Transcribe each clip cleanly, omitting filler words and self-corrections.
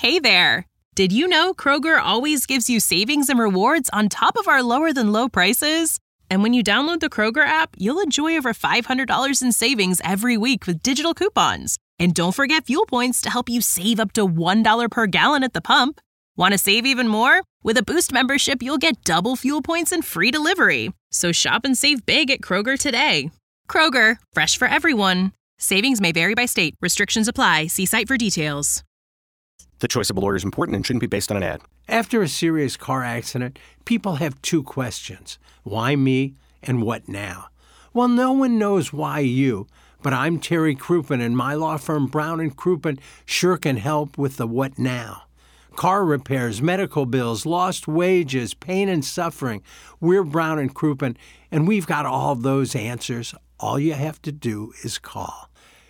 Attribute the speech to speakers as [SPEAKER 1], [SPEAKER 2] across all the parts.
[SPEAKER 1] Hey there! Did you know Kroger always gives you savings and rewards on top of our lower-than-low prices? And when you download the Kroger app, you'll enjoy over $500 in savings every week with digital coupons. And don't forget fuel points to help you save up to $1 per gallon at the pump. Want to save even more? With a Boost membership, you'll get double fuel points and free delivery. So shop and save big at Kroger today. Kroger, fresh for everyone. Savings may vary by state. Restrictions apply. See site for details.
[SPEAKER 2] The choice of a lawyer is important and shouldn't be based on an ad.
[SPEAKER 3] After a serious car accident, people have two questions. Why me and what now? Well, no one knows why you, but I'm Terry Crouppen, and my law firm Brown & Crouppen sure can help with the what now. Car repairs, medical bills, lost wages, pain and suffering. We're Brown & Crouppen, and we've got all those answers. All you have to do is call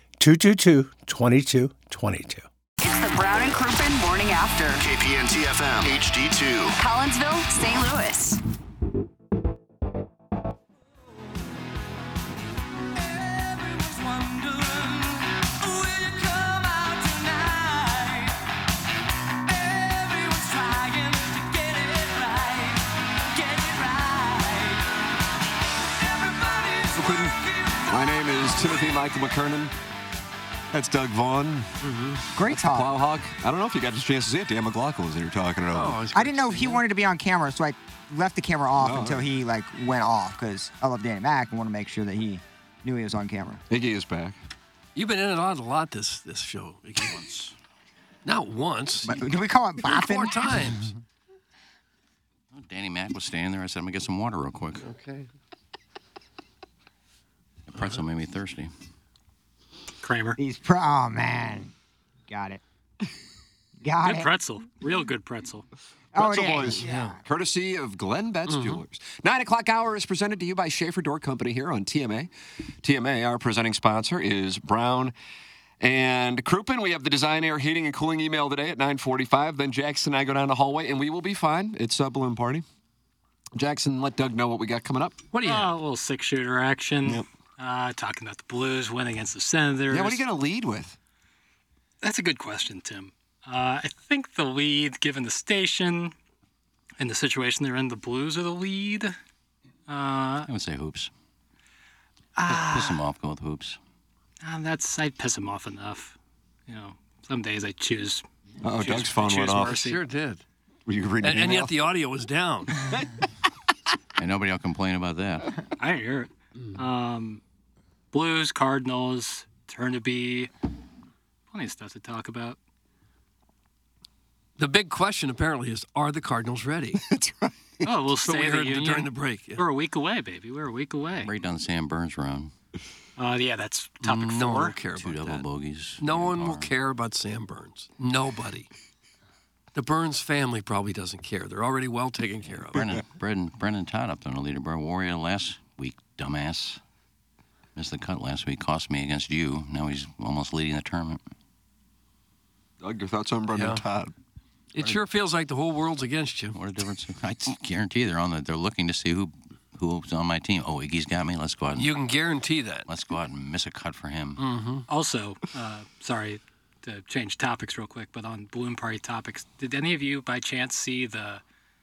[SPEAKER 3] 222-2222.
[SPEAKER 4] It's the Brown and Crouppen Morning After.
[SPEAKER 5] KPNT FM HD2.
[SPEAKER 4] Collinsville, St. Louis.
[SPEAKER 6] My name is Timothy Michael McKernan. That's Doug Vaughn.
[SPEAKER 7] Mm-hmm. Great talk.
[SPEAKER 6] Plowhawk. I don't know if you got a chance to see it. Dan McLaughlin was there talking about it.
[SPEAKER 7] I didn't know if he wanted to be on camera, so I left the camera off until he went off, because I love Danny Mac and want to make sure that he knew he was on camera.
[SPEAKER 6] Iggy is back.
[SPEAKER 8] You've been in and out a lot this show, Iggy. Once. Not once.
[SPEAKER 7] But do we call it bopping?
[SPEAKER 8] 4 times.
[SPEAKER 9] Danny Mac was standing there. I said, I'm going to get some water real quick.
[SPEAKER 8] Okay.
[SPEAKER 9] The pretzel made me thirsty.
[SPEAKER 10] Kramer.
[SPEAKER 7] Oh, man. Got it.
[SPEAKER 10] Good pretzel. Real good pretzel.
[SPEAKER 6] Pretzel Boys, courtesy of Glenn Betts Jewelers. 9 o'clock hour is presented to you by Schaefer Door Company here on TMA. TMA, our presenting sponsor, is Brown and Crouppen. We have the Design Air Heating and Cooling email today at 9:45. Then Jackson and I go down the hallway, and we will be fine. It's a balloon party. Jackson, let Doug know what we got coming up.
[SPEAKER 10] What do you have? A little 6-shooter action.
[SPEAKER 6] Yep.
[SPEAKER 10] Talking about the Blues win against the Senators.
[SPEAKER 6] Yeah, what are you going to lead with?
[SPEAKER 10] That's a good question, Tim. I think the lead, given the station and the situation they're in, the Blues are the lead.
[SPEAKER 9] I would say hoops. Piss them off, go with hoops.
[SPEAKER 10] I'd piss them off enough. You know, some days I choose.
[SPEAKER 6] Doug's phone went off.
[SPEAKER 10] Mercy.
[SPEAKER 8] Sure did.
[SPEAKER 6] Were you reading an
[SPEAKER 8] And
[SPEAKER 6] email?
[SPEAKER 8] yet the audio was down.
[SPEAKER 9] And nobody will complain about that.
[SPEAKER 10] I hear it. Blues, Cardinals, turn to be plenty of stuff to talk about.
[SPEAKER 8] The big question apparently is, are the Cardinals ready?
[SPEAKER 6] That's right.
[SPEAKER 10] Oh, we'll
[SPEAKER 8] That's what
[SPEAKER 10] stay
[SPEAKER 8] we
[SPEAKER 10] the
[SPEAKER 8] heard
[SPEAKER 10] union.
[SPEAKER 8] during the break. Yeah.
[SPEAKER 10] We're a week away, baby. We're a week away.
[SPEAKER 9] Right down the Sam Burns round.
[SPEAKER 10] Yeah, that's topic 4.
[SPEAKER 8] No one will care
[SPEAKER 9] Two
[SPEAKER 8] about
[SPEAKER 9] double
[SPEAKER 8] that.
[SPEAKER 9] bogeys.
[SPEAKER 8] No one will care about Sam Burns. Nobody. The Burns family probably doesn't care. They're already well taken care of.
[SPEAKER 9] Brendan Todd up on the leaderboard. Warrior last week, dumbass. Missed the cut last week. Cost me against you. Now he's almost leading the tournament.
[SPEAKER 6] Doug, your thoughts on Brendan Todd?
[SPEAKER 8] It sure feels like the whole world's against you.
[SPEAKER 9] What a difference. I guarantee they're looking to see who's on my team. Oh, Iggy's got me. Let's go out and
[SPEAKER 8] You can guarantee that.
[SPEAKER 9] let's go out and miss a cut for him.
[SPEAKER 8] Mm-hmm.
[SPEAKER 10] Also, sorry to change topics real quick, but on balloon party topics, did any of you by chance see the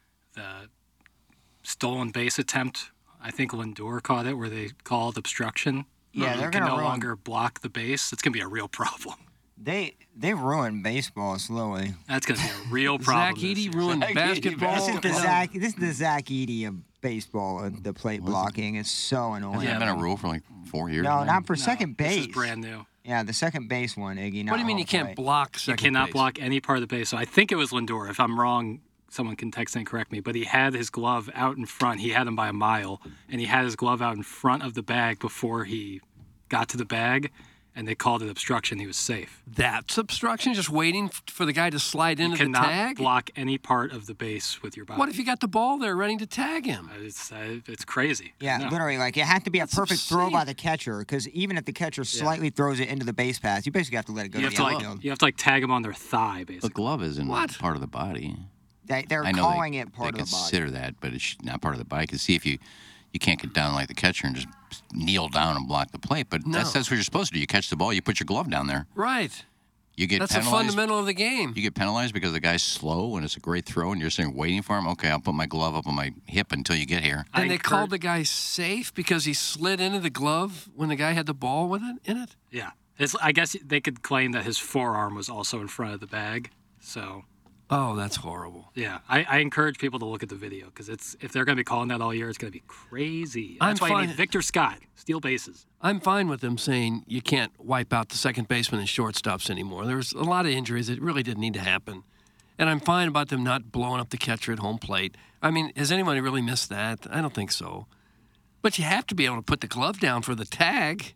[SPEAKER 10] stolen base attempt? I think Lindor caught it, where they called obstruction.
[SPEAKER 7] Yeah, they're going to
[SPEAKER 10] no
[SPEAKER 7] ruin.
[SPEAKER 10] longer block the base. It's going to be a real problem.
[SPEAKER 7] They ruined baseball slowly.
[SPEAKER 10] That's going to be a real problem.
[SPEAKER 8] Zach Edey ruined basketball.
[SPEAKER 7] This is the Zach Edey of baseball. The plate blocking is so annoying.
[SPEAKER 9] Has that been a rule for like 4 years?
[SPEAKER 7] No,
[SPEAKER 9] now?
[SPEAKER 7] not for second base.
[SPEAKER 10] This is brand new.
[SPEAKER 7] Yeah, the second base one, Iggy.
[SPEAKER 8] What do you mean you can't block
[SPEAKER 10] You
[SPEAKER 8] second
[SPEAKER 10] cannot
[SPEAKER 8] base?
[SPEAKER 10] block any part of the base. So I think it was Lindor. If I'm wrong, someone can text and correct me. But he had his glove out in front. He had him by a mile, and he had his glove out in front of the bag before he got to the bag, and they called it obstruction. He was safe.
[SPEAKER 8] That's obstruction? Just waiting for the guy to slide into
[SPEAKER 10] You
[SPEAKER 8] the
[SPEAKER 10] cannot
[SPEAKER 8] tag?
[SPEAKER 10] block any part of the base with your body.
[SPEAKER 8] What if you got the ball there ready to tag him?
[SPEAKER 10] It's crazy.
[SPEAKER 7] Yeah,
[SPEAKER 10] No.
[SPEAKER 7] literally, like it had to be a
[SPEAKER 8] That's
[SPEAKER 7] perfect throw
[SPEAKER 8] insane.
[SPEAKER 7] by the catcher, because even if the catcher slightly throws it into the base path, you basically have to let it go
[SPEAKER 10] You
[SPEAKER 7] to
[SPEAKER 10] have
[SPEAKER 7] the
[SPEAKER 10] to
[SPEAKER 7] outfield.
[SPEAKER 10] you have to tag them on their thigh, basically.
[SPEAKER 9] The glove isn't
[SPEAKER 8] What?
[SPEAKER 9] part of the body.
[SPEAKER 7] They're
[SPEAKER 9] I know
[SPEAKER 7] calling
[SPEAKER 9] they,
[SPEAKER 7] it part
[SPEAKER 9] they
[SPEAKER 7] of the body.
[SPEAKER 9] consider that, but it's not part of the body. Because see, if you can't get down like the catcher and just kneel down and block the plate, but
[SPEAKER 8] No.
[SPEAKER 9] that's what you're supposed to do. You catch the ball, you put your glove down there.
[SPEAKER 8] Right.
[SPEAKER 9] You get
[SPEAKER 8] That's a
[SPEAKER 9] penalized.
[SPEAKER 8] fundamental of the game.
[SPEAKER 9] You get penalized because the guy's slow and it's a great throw, and you're sitting waiting for him. Okay, I'll put my glove up on my hip until you get here.
[SPEAKER 8] And they called the guy safe because he slid into the glove when the guy had the ball with it in it.
[SPEAKER 10] Yeah. I guess they could claim that his forearm was also in front of the bag. So.
[SPEAKER 8] Oh, that's horrible.
[SPEAKER 10] Yeah, I encourage people to look at the video because if they're going to be calling that all year, it's going to be crazy. That's why you need Victor Scott, steal bases.
[SPEAKER 8] I'm fine with them saying you can't wipe out the second baseman and shortstops anymore. There's a lot of injuries that really didn't need to happen. And I'm fine about them not blowing up the catcher at home plate. I mean, has anybody really missed that? I don't think so. But you have to be able to put the glove down for the tag.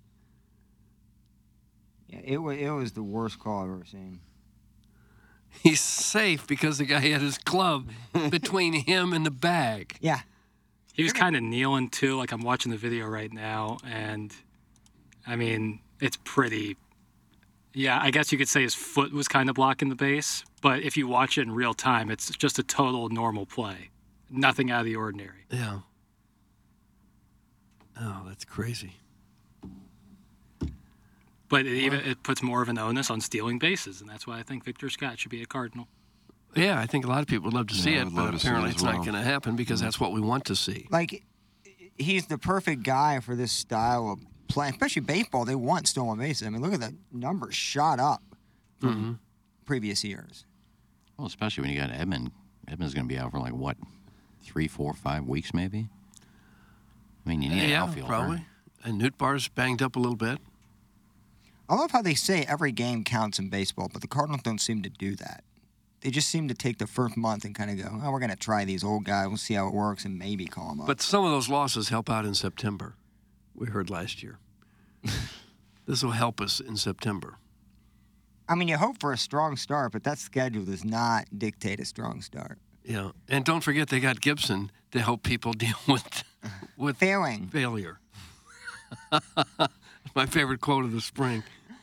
[SPEAKER 7] Yeah, it was the worst call I've ever seen.
[SPEAKER 8] He's safe because the guy had his glove between him and the bag.
[SPEAKER 7] Yeah.
[SPEAKER 10] He was kind of kneeling, too. Like, I'm watching the video right now, and, I mean, it's pretty... Yeah, I guess you could say his foot was kind of blocking the base, but if you watch it in real time, it's just a total normal play. Nothing out of the ordinary.
[SPEAKER 8] Yeah. Oh, that's crazy.
[SPEAKER 10] But it puts more of an onus on stealing bases, and that's why I think Victor Scott should be a Cardinal.
[SPEAKER 8] Yeah, I think a lot of people would love to see it, but apparently it's not going to happen because that's what we want to see.
[SPEAKER 7] Like, he's the perfect guy for this style of play, especially baseball. They want stolen bases. I mean, look at the numbers shot up from previous years.
[SPEAKER 9] Well, especially when you got Edmund. Edmund's going to be out for 3, 4, 5 weeks maybe. I mean, you need an outfielder.
[SPEAKER 8] Probably. And Nootbaar's banged up a little bit.
[SPEAKER 7] I love how they say every game counts in baseball, but the Cardinals don't seem to do that. They just seem to take the first month and kind of go, oh, we're going to try these old guys. We'll see how it works and maybe call them up.
[SPEAKER 8] But some of those losses help out in September. We heard last year. This will help us in September.
[SPEAKER 7] I mean, you hope for a strong start, but that schedule does not dictate a strong start.
[SPEAKER 8] Yeah, and don't forget they got Gibson to help people deal with failure. My favorite quote of the spring.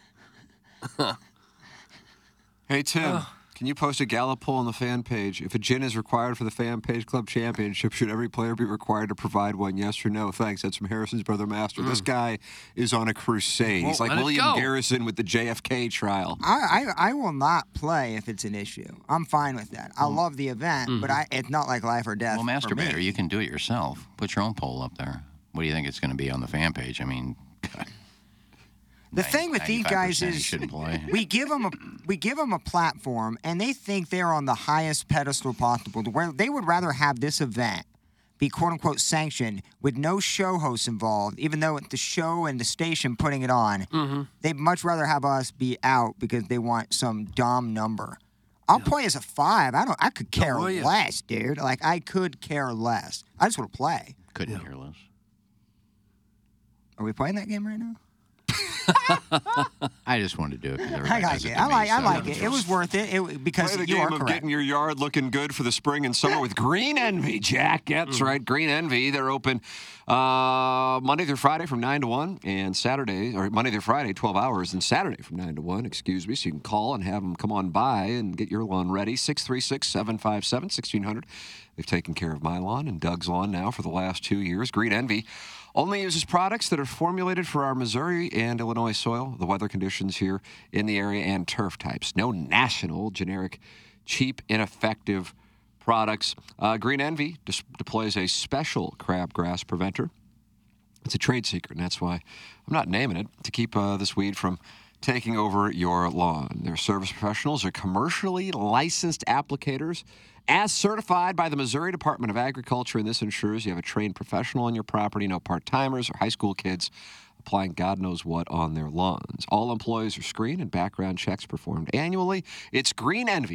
[SPEAKER 6] Hey, Tim, can you post a Gallup poll on the fan page? If a gin is required for the Fan Page Club Championship, should every player be required to provide one? Yes or no? Thanks. That's from Harrison's brother Master. This guy is on a crusade. He's like William Garrison with the JFK trial.
[SPEAKER 7] I will not play if it's an issue. I'm fine with that. I love the event, but it's not like life or death.
[SPEAKER 9] Well, masturbator, you can do it yourself. Put your own poll up there. What do you think it's going to be on the fan page? I mean, God.
[SPEAKER 7] The thing with these guys is we give them a platform, and they think they're on the highest pedestal possible. Where they would rather have this event be quote unquote sanctioned with no show hosts involved, even though it's the show and the station putting it on. They'd much rather have us be out because they want some dumb number. I'll play as a 5. I could care less, dude. Like, I could care less. I just want to play.
[SPEAKER 9] Couldn't care less.
[SPEAKER 7] Are we playing that game right now?
[SPEAKER 9] I just wanted to do it because
[SPEAKER 7] I like it. I like it. It was worth it, because
[SPEAKER 6] Play the
[SPEAKER 7] you
[SPEAKER 6] game
[SPEAKER 7] are
[SPEAKER 6] of
[SPEAKER 7] correct.
[SPEAKER 6] getting your yard looking good for the spring and summer with Green Envy, Jack. That's right, Green Envy. They're open Monday through Friday from 9 to 1, and Monday through Friday, 12 hours, and Saturday from 9 to 1, excuse me. So you can call and have them come on by and get your lawn ready. 636-757-1600. They've taken care of my lawn and Doug's lawn now for the last 2 years. Green Envy only uses products that are formulated for our Missouri and Illinois soil, the weather conditions here in the area, and turf types. No national, generic, cheap, ineffective products. Green Envy deploys a special crabgrass preventer. It's a trade secret, and that's why I'm not naming it, to keep this weed from taking over your lawn. Their service professionals are commercially licensed applicators as certified by the Missouri Department of Agriculture, and this ensures you have a trained professional on your property, no part-timers or high school kids applying God knows what on their lawns. All employees are screened and background checks performed annually. It's Green Envy,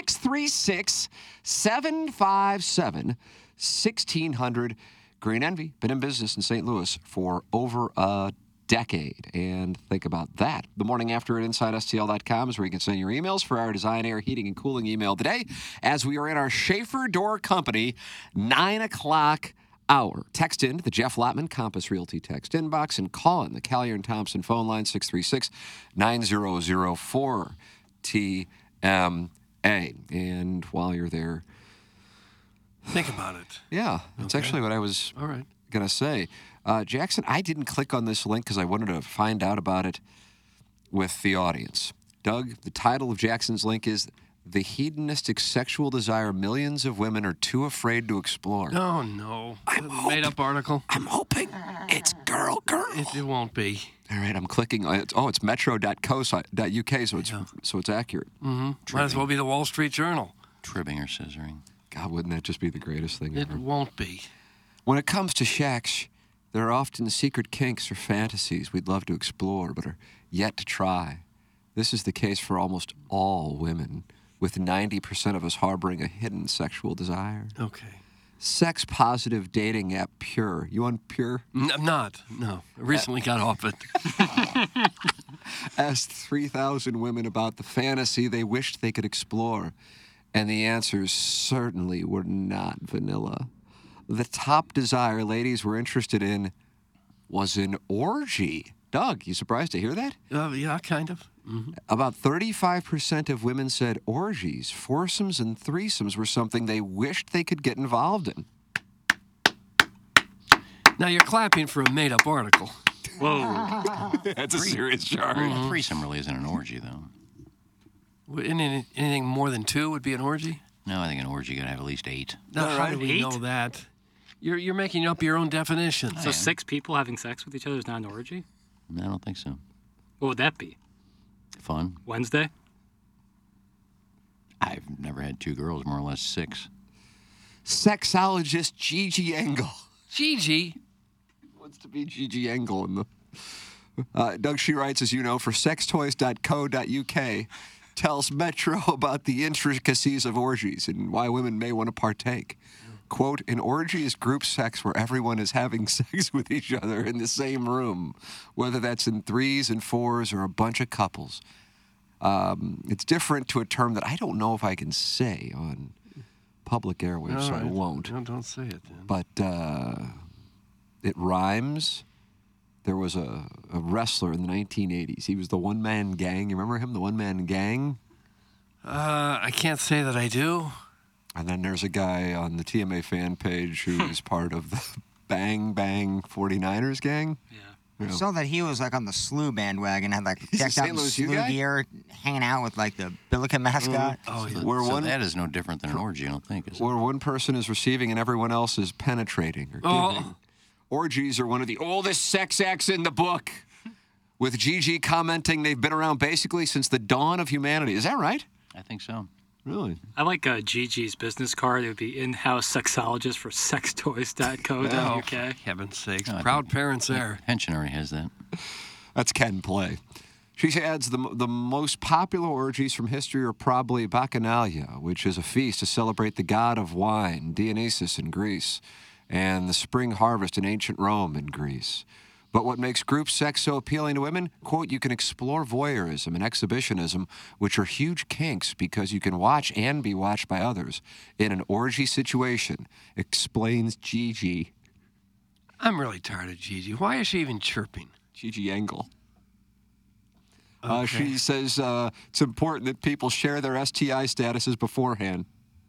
[SPEAKER 6] 636-757-1600. Green Envy, been in business in St. Louis for over a decade. And think about that. The morning after at InsideSTL.com is where you can send your emails for our Design, Air, Heating, and Cooling email today, as we are in our Schaefer Door Company 9 o'clock hour. Text in to the Jeff Lotman Compass Realty text inbox and call in the Collier and Thompson phone line, 636-9004-TMA. And while you're there,
[SPEAKER 8] think about it.
[SPEAKER 6] Yeah, that's actually what I was going to say. Jackson, I didn't click on this link because I wanted to find out about it with the audience. Doug, the title of Jackson's link is The Hedonistic Sexual Desire Millions of Women Are Too Afraid to Explore.
[SPEAKER 8] Oh, no. Made-up article.
[SPEAKER 6] I'm hoping it's girl.
[SPEAKER 8] It won't be.
[SPEAKER 6] All right, I'm clicking. It's metro.co.uk, so it's accurate.
[SPEAKER 8] Mm-hmm. Might as well be the Wall Street Journal.
[SPEAKER 9] Tribbing or scissoring.
[SPEAKER 6] God, wouldn't that just be the greatest thing ever?
[SPEAKER 8] It won't be.
[SPEAKER 6] When it comes to shacks, there are often secret kinks or fantasies we'd love to explore but are yet to try. This is the case for almost all women, with 90% of us harboring a hidden sexual desire.
[SPEAKER 8] Okay.
[SPEAKER 6] Sex-positive dating app Pure. You on Pure?
[SPEAKER 8] I'm not. No. I recently got off it.
[SPEAKER 6] Asked 3,000 women about the fantasy they wished they could explore, and the answers certainly were not vanilla. The top desire ladies were interested in was an orgy. Doug, you surprised to hear that?
[SPEAKER 8] Yeah, kind of. Mm-hmm.
[SPEAKER 6] About 35% of women said orgies, foursomes, and threesomes were something they wished they could get involved in.
[SPEAKER 8] Now you're clapping for a made-up article.
[SPEAKER 10] Whoa.
[SPEAKER 6] That's a serious charge.
[SPEAKER 9] A threesome really isn't an orgy, though.
[SPEAKER 8] Anything more than 2 would be an orgy?
[SPEAKER 9] No, I think an orgy got to have at least 8.
[SPEAKER 8] Now, how do we know that? You're making up your own definition.
[SPEAKER 10] So 6 people having sex with each other is not an orgy?
[SPEAKER 9] No, I don't think so.
[SPEAKER 10] What would that be?
[SPEAKER 9] Fun.
[SPEAKER 10] Wednesday?
[SPEAKER 9] I've never had 2 girls, more or less 6.
[SPEAKER 6] Sexologist Gigi Engel.
[SPEAKER 8] Gigi?
[SPEAKER 6] Wants to be Gigi Engel in the... Doug, she writes, as you know, for sextoys.co.uk, tells Metro about the intricacies of orgies and why women may want to partake. Quote, an orgy is group sex where everyone is having sex with each other in the same room, whether that's in 3s and 4s or a bunch of couples. It's different to a term that I don't know if I can say on public airwaves, so I won't.
[SPEAKER 8] No, don't say it then.
[SPEAKER 6] But it rhymes. There was a wrestler in the 1980s. He was the one-man gang. You remember him, the one-man gang?
[SPEAKER 8] I can't say that I do.
[SPEAKER 6] And then there's a guy on the TMA fan page who is part of the Bang Bang 49ers gang.
[SPEAKER 7] I saw that he was like on the SLU bandwagon, had like decked out in SLU gear, hanging out with like the Billiken mascot.
[SPEAKER 9] Oh, yeah. So that is no different than an orgy, I don't think, is it?
[SPEAKER 6] Where one person is receiving and everyone else is penetrating or giving. Orgies are one of the oldest sex acts in the book, with Gigi commenting they've been around basically since the dawn of humanity. Is that right?
[SPEAKER 9] I think so.
[SPEAKER 6] Really?
[SPEAKER 10] I like Gigi's business card. It would be in-house sexologist for sextoys.co.uk.
[SPEAKER 8] Oh, heaven's sakes. Proud parents there.
[SPEAKER 9] Pension already has that.
[SPEAKER 6] That's Ken Play. She adds the most popular orgies from history are probably Bacchanalia, which is a feast to celebrate the god of wine, Dionysus in Greece, and the spring harvest in ancient Rome and Greece. But what makes group sex so appealing to women? Quote, you can explore voyeurism and exhibitionism, which are huge kinks because you can watch and be watched by others in an orgy situation, explains Gigi.
[SPEAKER 8] I'm really tired of Gigi. Why is she even chirping?
[SPEAKER 6] Gigi Engel.
[SPEAKER 8] Okay.
[SPEAKER 6] She says it's important that people share their STI statuses beforehand.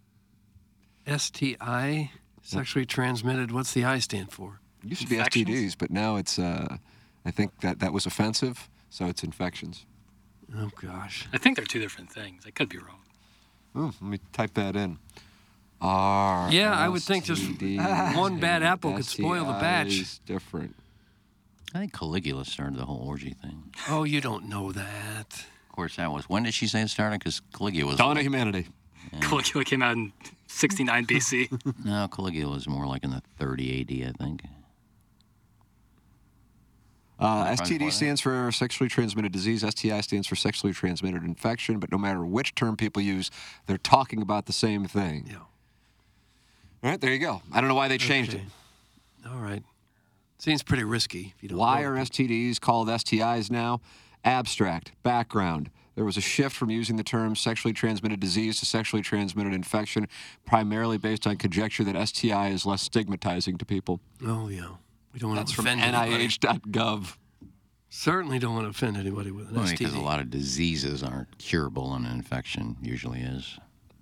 [SPEAKER 8] STI? Sexually transmitted. What's the I stand for?
[SPEAKER 6] It used to be STDs, but now it's, I think that was offensive, so it's infections.
[SPEAKER 8] Oh, gosh.
[SPEAKER 10] I think they're 2 different things. I could be wrong.
[SPEAKER 6] Let me type that in.
[SPEAKER 8] Yeah, I would think just one bad apple could spoil the batch.
[SPEAKER 6] Different.
[SPEAKER 9] I think Caligula started the whole orgy thing.
[SPEAKER 8] Oh, you don't know that.
[SPEAKER 9] Of course, that was. When did she say it started? Because Caligula was.
[SPEAKER 6] Dawn of humanity.
[SPEAKER 9] Yeah.
[SPEAKER 10] Caligula came out in 69 BC.
[SPEAKER 9] No, Caligula was more like in the 30 AD, I think.
[SPEAKER 6] STD stands for sexually transmitted disease. STI stands for sexually transmitted infection. But no matter which term people use, they're talking about the same thing.
[SPEAKER 8] Yeah.
[SPEAKER 6] All right, there you go. I don't know why they changed it.
[SPEAKER 8] All right. Seems pretty risky. If you don't
[SPEAKER 6] Why
[SPEAKER 8] know
[SPEAKER 6] are STDs called STIs now? Abstract. Background. There was a shift from using the term sexually transmitted disease to sexually transmitted infection, primarily based on conjecture that STI is less stigmatizing to people.
[SPEAKER 8] Oh, yeah. We don't want
[SPEAKER 6] That's
[SPEAKER 8] to
[SPEAKER 6] from
[SPEAKER 8] offend anybody.
[SPEAKER 6] NIH.gov.
[SPEAKER 8] Certainly don't want to offend anybody with an STD.
[SPEAKER 9] Because a lot of diseases aren't curable, and an infection usually is.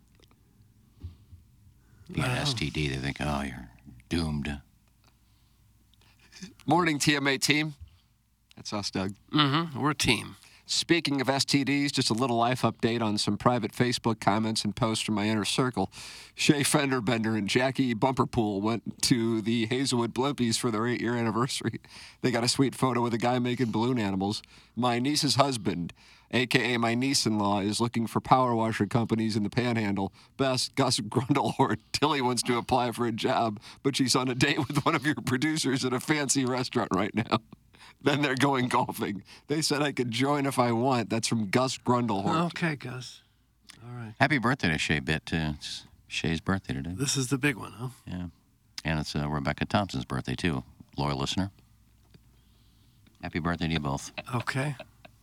[SPEAKER 9] If you get an STD, they think, oh, you're doomed.
[SPEAKER 6] Morning, TMA team. That's us, Doug.
[SPEAKER 8] Mm-hmm. We're a team.
[SPEAKER 6] Speaking of STDs, just a little life update on some private Facebook comments and posts from my inner circle. Shay Fenderbender and Jackie Bumperpool went to the Hazelwood Blimpies for their 8-year anniversary. They got a sweet photo with a guy making balloon animals. My niece's husband, a.k.a. my niece-in-law, is looking for power washer companies in the Panhandle. Best, Gus Grundlehort. Tilly wants to apply for a job, but she's on a date with one of your producers at a fancy restaurant right now. Then they're going golfing. They said I could join if I want. That's from Gus Grundlehort.
[SPEAKER 8] Okay, Gus. All right.
[SPEAKER 9] Happy birthday to Shay Bitt, too. It's Shay's birthday today.
[SPEAKER 8] This is the big one, huh?
[SPEAKER 9] Yeah. And it's Rebecca Thompson's birthday, too. Loyal listener. Happy birthday to you both.
[SPEAKER 8] Okay.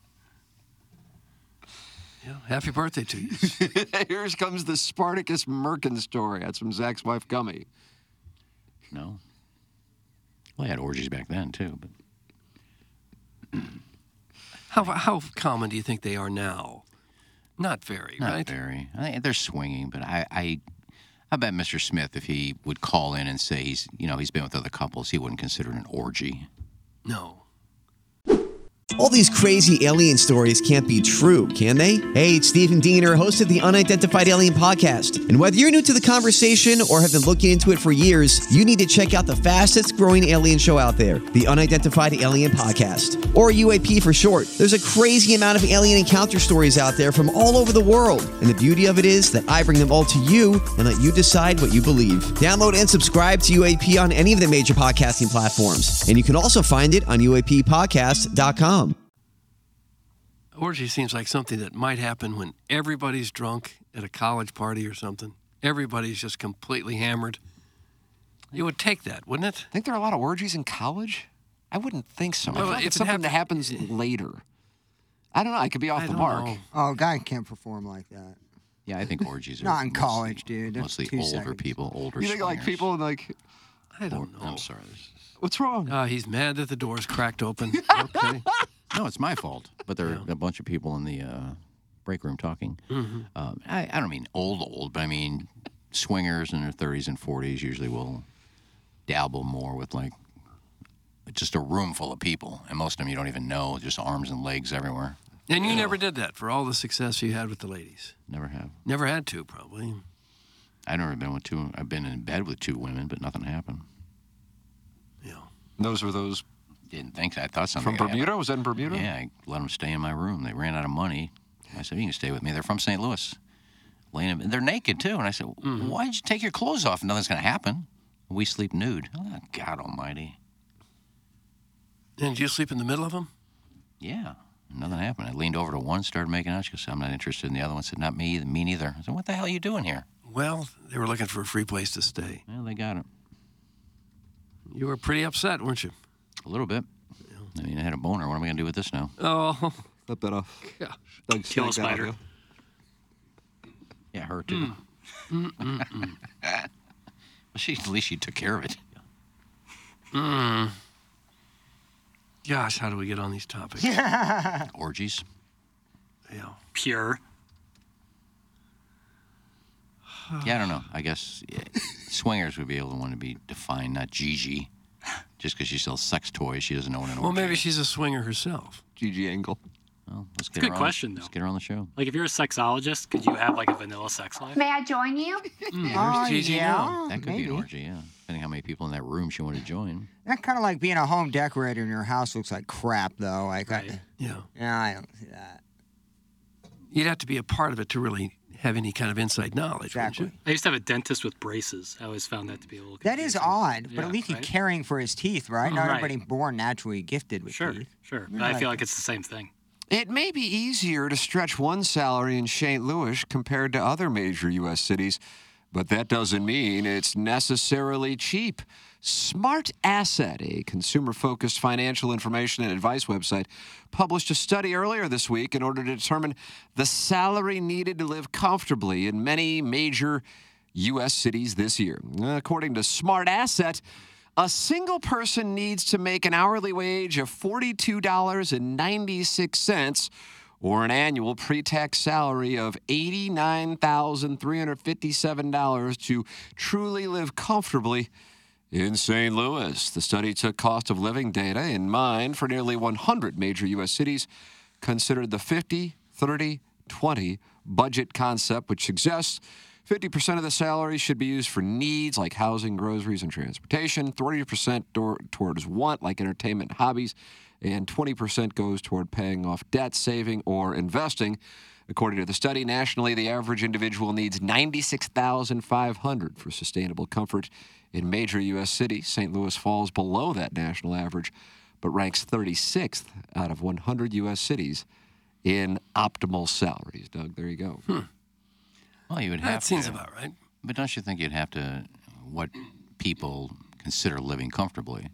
[SPEAKER 8] Yeah, happy birthday to you.
[SPEAKER 6] Here comes the Spartacus Merkin story. That's from Zach's wife, Gummy.
[SPEAKER 9] No. Well, I had orgies back then, too, but...
[SPEAKER 8] How common do you think they are now? Not very, right?
[SPEAKER 9] Not very. I think they're swinging, but I bet Mr. Smith, if he would call in and say he's been with other couples, he wouldn't consider it an orgy.
[SPEAKER 8] No.
[SPEAKER 11] All these crazy alien stories can't be true, can they? Hey, it's Stephen Diener, host of the Unidentified Alien Podcast. And whether you're new to the conversation or have been looking into it for years, you need to check out the fastest growing alien show out there, the Unidentified Alien Podcast, or UAP for short. There's a crazy amount of alien encounter stories out there from all over the world. And the beauty of it is that I bring them all to you and let you decide what you believe. Download and subscribe to UAP on any of the major podcasting platforms. And you can also find it on UAPpodcast.com.
[SPEAKER 8] Orgy seems like something that might happen when everybody's drunk at a college party or something. Everybody's just completely hammered. It would take that, wouldn't it?
[SPEAKER 6] Think there are a lot of orgies in college? I wouldn't think so.
[SPEAKER 8] Well,
[SPEAKER 6] I feel like it's something that happens later. I don't know. I could be off the mark.
[SPEAKER 7] Oh, a guy can't perform like that.
[SPEAKER 9] Yeah, I think orgies are
[SPEAKER 7] Not in college, dude. That's
[SPEAKER 9] mostly
[SPEAKER 7] 2
[SPEAKER 9] older
[SPEAKER 7] seconds.
[SPEAKER 9] people, older
[SPEAKER 6] You think like
[SPEAKER 9] swingers.
[SPEAKER 6] people like...
[SPEAKER 8] I don't know.
[SPEAKER 9] I'm sorry.
[SPEAKER 6] What's wrong?
[SPEAKER 8] He's mad that the door's cracked open. Okay.
[SPEAKER 9] No, it's my fault. But there are a bunch of people in the break room talking.
[SPEAKER 8] Mm-hmm.
[SPEAKER 9] I don't mean old, but I mean swingers in their 30s and 40s usually will dabble more with like just a room full of people. And most of them you don't even know, just arms and legs everywhere.
[SPEAKER 8] And you never did that for all the success you had with the ladies.
[SPEAKER 9] Never have.
[SPEAKER 8] Never had to, probably.
[SPEAKER 9] I've never been with two. I've been in bed with 2 women, but nothing happened.
[SPEAKER 8] Yeah.
[SPEAKER 6] Those were those...
[SPEAKER 9] Didn't think so. I thought something
[SPEAKER 6] From
[SPEAKER 9] had
[SPEAKER 6] Bermuda?
[SPEAKER 9] happened.
[SPEAKER 6] Was that in Bermuda?
[SPEAKER 9] Yeah, I let them stay in my room. They ran out of money. I said, you can stay with me. They're from St. Louis. They're naked, too. And I said, why did you take your clothes off? Nothing's going to happen. We sleep nude. Oh, God almighty.
[SPEAKER 8] And did you sleep in the middle of them?
[SPEAKER 9] Yeah. Nothing happened. I leaned over to one, started making out. She goes, I'm not interested in the other one. I said, not me, me neither. I said, what the hell are you doing here?
[SPEAKER 8] Well, they were looking for a free place to stay.
[SPEAKER 9] Well, they got it.
[SPEAKER 8] You were pretty upset, weren't you?
[SPEAKER 9] A little bit. I mean, I had a boner. What am I going to do with this now?
[SPEAKER 8] Oh.
[SPEAKER 6] Flip that off.
[SPEAKER 8] Gosh.
[SPEAKER 10] Kill a spider.
[SPEAKER 9] Yeah, her too. Well, at least she took care of it.
[SPEAKER 8] Gosh, how do we get on these topics?
[SPEAKER 9] Orgies.
[SPEAKER 8] Yeah.
[SPEAKER 10] Pure.
[SPEAKER 9] Yeah, I don't know. I guess swingers would be able to want to be defined, not Gigi. Just because she sells sex toys, she doesn't know what an orgy
[SPEAKER 8] Well, maybe
[SPEAKER 9] is.
[SPEAKER 8] she's a swinger herself.
[SPEAKER 6] Gigi Engel.
[SPEAKER 9] Well, let's get
[SPEAKER 10] Good
[SPEAKER 9] her on.
[SPEAKER 10] question, though.
[SPEAKER 9] Let's get her on the show.
[SPEAKER 10] Like, if you're a sexologist, could you have, like, a vanilla sex life?
[SPEAKER 4] May I join you?
[SPEAKER 8] There's Gigi now.
[SPEAKER 9] That could be an orgy, yeah. Depending how many people in that room she wanted to join.
[SPEAKER 7] That's kind of like being a home decorator and your house looks like crap, though. Like,
[SPEAKER 8] Yeah.
[SPEAKER 7] I don't see that.
[SPEAKER 8] You'd have to be a part of it to really have any kind of inside knowledge, wouldn't you?
[SPEAKER 10] I used to have a dentist with braces. I always found that to be a little
[SPEAKER 7] That is odd, but
[SPEAKER 10] Yeah,
[SPEAKER 7] at least he's
[SPEAKER 10] right?
[SPEAKER 7] caring for his teeth, right? Not
[SPEAKER 10] Right.
[SPEAKER 7] everybody born naturally gifted with teeth.
[SPEAKER 10] Sure.
[SPEAKER 7] You're
[SPEAKER 10] But I
[SPEAKER 7] like-
[SPEAKER 10] feel like it's the same thing.
[SPEAKER 6] It may be easier to stretch one salary in St. Louis compared to other major U.S. cities, but that doesn't mean it's necessarily cheap. Smart Asset, a consumer-focused financial information and advice website, published a study earlier this week in order to determine the salary needed to live comfortably in many major U.S. cities this year. According to Smart Asset, a single person needs to make an hourly wage of $42.96 or an annual pre-tax salary of $89,357 to truly live comfortably in St. Louis. The study took cost of living data in mind for nearly 100 major U.S. cities, considered the 50-30-20 budget concept, which suggests 50% of the salary should be used for needs like housing, groceries, and transportation, 30% towards want, like entertainment and hobbies, and 20% goes toward paying off debt, saving, or investing. According to the study, nationally, the average individual needs $96,500 for sustainable comfort. In major U.S. cities, St. Louis falls below that national average, but ranks 36th out of 100 U.S. cities in optimal salaries. Doug, there you go.
[SPEAKER 9] Well, you would have
[SPEAKER 8] That seems about right.
[SPEAKER 9] But don't you think you'd have to, what people consider living comfortably?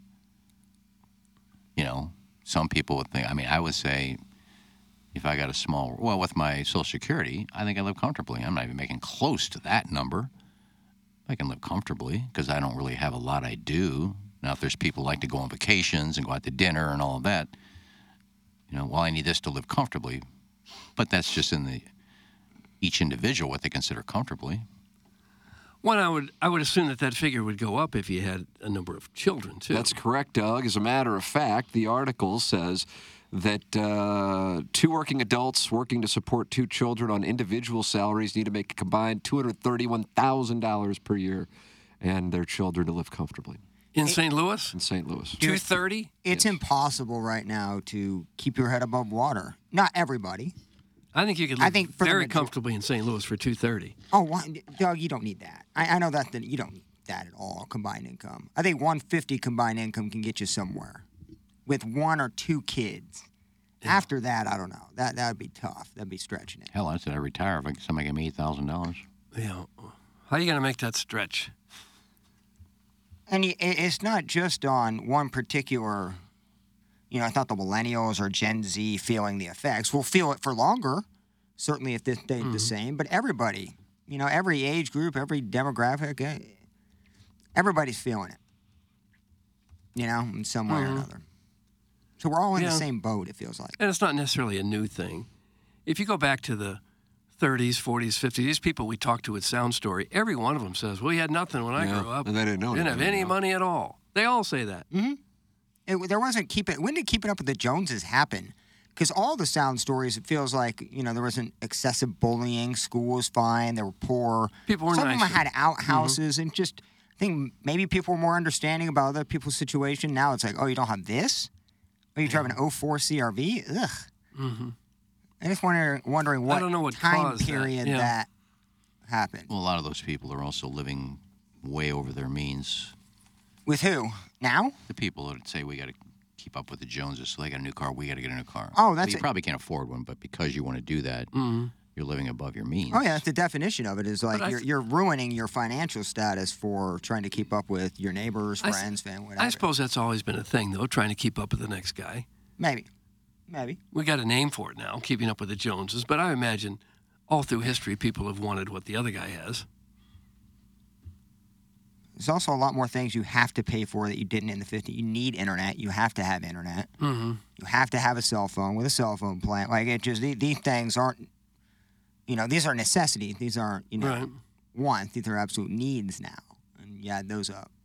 [SPEAKER 9] You know, some people would think, I mean, I would say, if I got a small, well, with my Social Security, I think I live comfortably. I'm not even making close to that number. I can live comfortably because I don't really have a lot I do. Now, if there's people who like to go on vacations and go out to dinner and all of that, you know, well, I need this to live comfortably. But that's just in each individual what they consider comfortably.
[SPEAKER 8] Well, I would assume that figure would go up if you had a number of children, too.
[SPEAKER 6] That's correct, Doug. As a matter of fact, the article says that 2 working adults working to support 2 children on individual salaries need to make a combined $231,000 per year and their children to live comfortably.
[SPEAKER 8] In St. Louis?
[SPEAKER 6] In St. Louis.
[SPEAKER 8] 230?
[SPEAKER 7] It's impossible right now to keep your head above water. Not everybody.
[SPEAKER 8] I think you could live very comfortably in St. Louis for 230.
[SPEAKER 7] Oh, Doug, you don't need that. I know that you don't need that at all, combined income. I think 150 combined income can get you somewhere with 1 or 2 kids. Yeah. After that, I don't know. That would be tough. That'd be stretching it.
[SPEAKER 9] Hell, I said I'd retire if somebody gave me $8,000.
[SPEAKER 8] Yeah. How are you going to make that stretch?
[SPEAKER 7] And it's not just on one particular, you know, I thought the millennials or Gen Z feeling the effects. We'll feel it for longer, certainly if they stayed the same. But everybody, you know, every age group, every demographic, everybody's feeling it, you know, in some way or another. So we're all in the same boat, it feels like.
[SPEAKER 8] And it's not necessarily a new thing. If you go back to the 30s, 40s, 50s, these people we talked to at Sound Story, every one of them says, well, you had nothing when I grew up.
[SPEAKER 6] And they didn't know
[SPEAKER 8] Didn't have any money at all. They all say that.
[SPEAKER 7] Mm-hmm. When did Keeping Up with the Joneses happen? Because all the Sound Stories, it feels like, you know, there wasn't excessive bullying, school was fine, they were poor.
[SPEAKER 8] People were
[SPEAKER 7] Some
[SPEAKER 8] nicer.
[SPEAKER 7] of them had outhouses and just, I think maybe people were more understanding about other people's situation. Now it's like, oh, you don't have this? Oh, you drive an 04 CRV? Ugh.
[SPEAKER 8] Mm-hmm.
[SPEAKER 7] I'm just wondering what,
[SPEAKER 8] I don't know what
[SPEAKER 7] time
[SPEAKER 8] caused
[SPEAKER 7] period that happened.
[SPEAKER 9] Well, a lot of those people are also living way over their means.
[SPEAKER 7] With who? Now?
[SPEAKER 9] The people that say we got to keep up with the Joneses, so they got a new car, we got to get a new car.
[SPEAKER 7] Oh, that's
[SPEAKER 9] you probably can't afford one, but because you want to do that, you're living above your means.
[SPEAKER 7] Oh, yeah, that's the definition of it, is like you're ruining your financial status for trying to keep up with your neighbors, friends, family, whatever.
[SPEAKER 8] I suppose that's always been a thing, though, trying to keep up with the next guy.
[SPEAKER 7] Maybe.
[SPEAKER 8] We got a name for it now, keeping up with the Joneses, but I imagine all through history people have wanted what the other guy has.
[SPEAKER 7] There's also a lot more things you have to pay for that you didn't in the 50s. You need internet. You have to have internet.
[SPEAKER 8] Mm-hmm.
[SPEAKER 7] You have to have a cell phone with a cell phone plan. Like, it just, these things aren't, you know, these are necessities. These aren't, you know, wants. These are absolute needs now. And you add those up.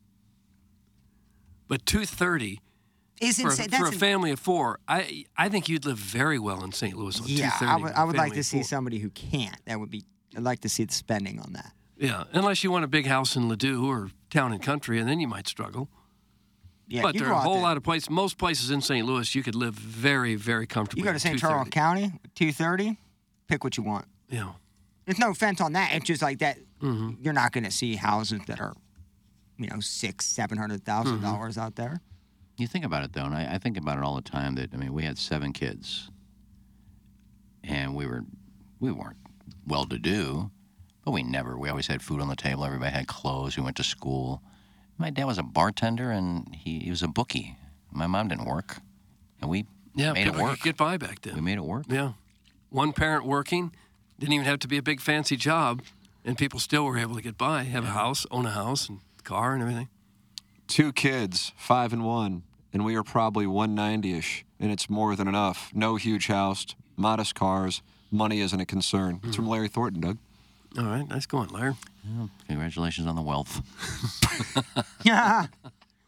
[SPEAKER 8] But 230... For a family of 4, I think you'd live very well in St. Louis on 230.
[SPEAKER 7] I would like to see somebody who can't. I'd like to see the spending on that.
[SPEAKER 8] Yeah, unless you want a big house in Ladue or Town and Country, and then you might struggle.
[SPEAKER 7] Yeah,
[SPEAKER 8] but there are a whole lot of places. Most places in St. Louis, you could live very, very comfortably.
[SPEAKER 7] You go to St. Charles County, 230, pick what you want.
[SPEAKER 8] Yeah.
[SPEAKER 7] There's no offense on that. It's just like that. Mm-hmm. You're not going to see houses that are, you know, $600,000-$700,000 out there.
[SPEAKER 9] You think about it, though, and I think about it all the time that, I mean, we had 7 kids, and we weren't well-to-do, but we always had food on the table. Everybody had clothes. We went to school. My dad was a bartender, and he was a bookie. My mom didn't work, and we made it work.
[SPEAKER 8] Could get by back then.
[SPEAKER 9] We made it work.
[SPEAKER 8] Yeah. One parent working, didn't even have to be a big fancy job, and people still were able to get by, have a house, own a house, and car and everything.
[SPEAKER 6] 2 kids, 5 and 1, and we are probably 190-ish, and it's more than enough. No huge house, modest cars, money isn't a concern. It's from Larry Thornton, Doug.
[SPEAKER 8] All right, nice going, Larry.
[SPEAKER 9] Well, congratulations on the wealth.
[SPEAKER 7] Yeah.